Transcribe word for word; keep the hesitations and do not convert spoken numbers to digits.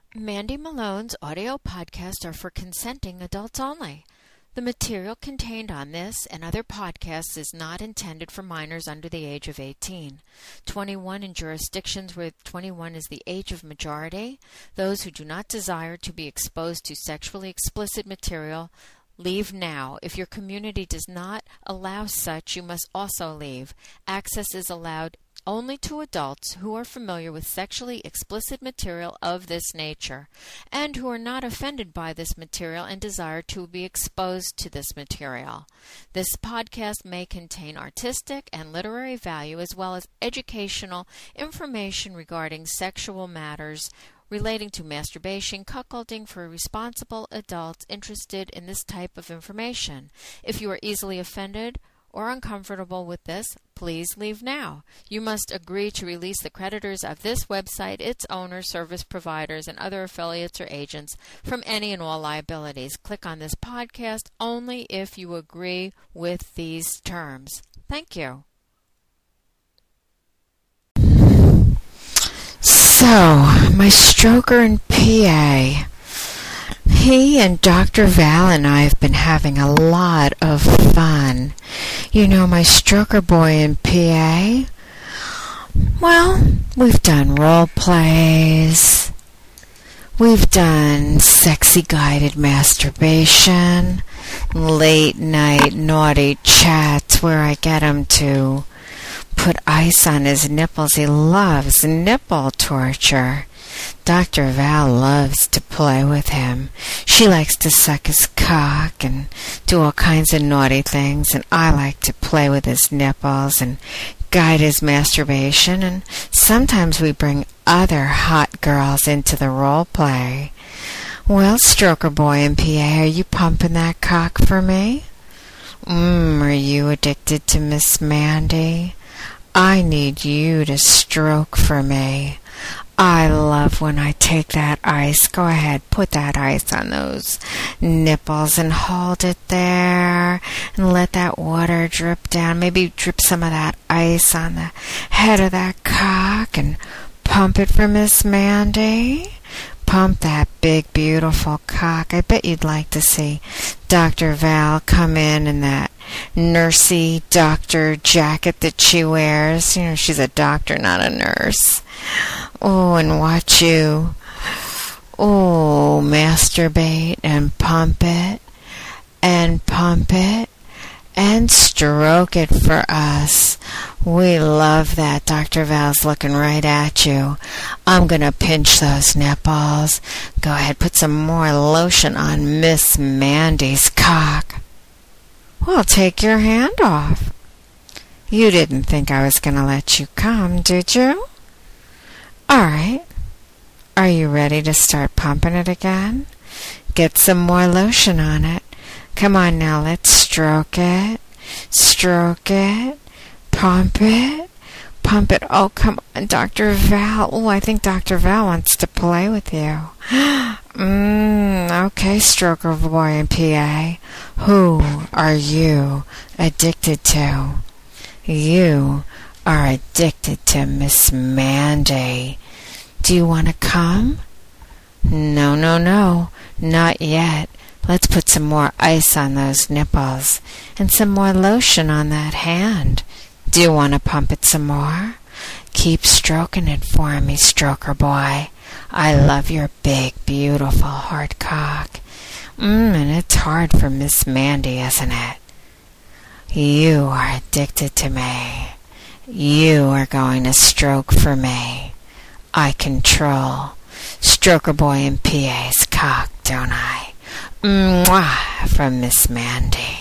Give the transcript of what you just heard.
Mandy Malone's audio podcasts are for consenting adults only. The material contained on this and other podcasts is not intended for minors under the age of eighteen. twenty-one in jurisdictions where twenty-one is the age of majority. Those who do not desire to be exposed to sexually explicit material, leave now. If your community does not allow such, you must also leave. Access is allowed only to adults who are familiar with sexually explicit material of this nature and who are not offended by this material and desire to be exposed to this material. This podcast may contain artistic and literary value as well as educational information regarding sexual matters relating to masturbation, cuckolding for responsible adults interested in this type of information. If you are easily offended or uncomfortable with this, please leave now. You must agree to release the creditors of this website, its owners, service providers, and other affiliates or agents from any and all liabilities. Click on this podcast only if you agree with these terms. Thank you. So, my stroker in P A. He and Doctor Val and I have been having a lot of fun. You know, my stroker boy in P A? Well, we've done role plays. We've done sexy guided masturbation, late night naughty chats where I get him to put ice on his nipples. He loves nipple torture. Doctor Val loves to play with him. She likes to suck his cock and do all kinds of naughty things, and I like to play with his nipples and guide his masturbation, and sometimes we bring other hot girls into the role play. Well, stroker boy in P A, are you pumping that cock for me? Mmm, are you addicted to Miss Mandy? I need you to stroke for me. I love when I take that ice. Go ahead, put that ice on those nipples and hold it there and let that water drip down. Maybe drip some of that ice on the head of that cock and pump it for Miss Mandy. Pump that big, beautiful cock. I bet you'd like to see Doctor Val come in in that nursey doctor jacket that she wears. You know, she's a doctor, not a nurse. Oh, and watch you, oh, masturbate and pump it and pump it and stroke it for us. We love that. Doctor Val's looking right at you. I'm going to pinch those nipples. Go ahead, put some more lotion on Miss Mandy's cock. Well, take your hand off. You didn't think I was going to let you come, did you? All right. Are you ready to start pumping it again? Get some more lotion on it. Come on now, let's stroke it. Stroke it. Pump it. Pump it. Oh, come on, Doctor Val. Oh, I think Doctor Val wants to play with you. Mmm, okay, stroker boy in P A. Who are you addicted to? You are addicted to Miss Mandy. Do you want to come? No, no, no, not yet. Let's put some more ice on those nipples and some more lotion on that hand. Do you want to pump it some more? Keep stroking it for me, stroker boy. I love your big, beautiful hard cock. Mmm, and it's hard for Miss Mandy, isn't it? You are addicted to me. You are going to stroke for me. I control stroker boy in P A's cock, don't I? Mwah, from Miss Mandy.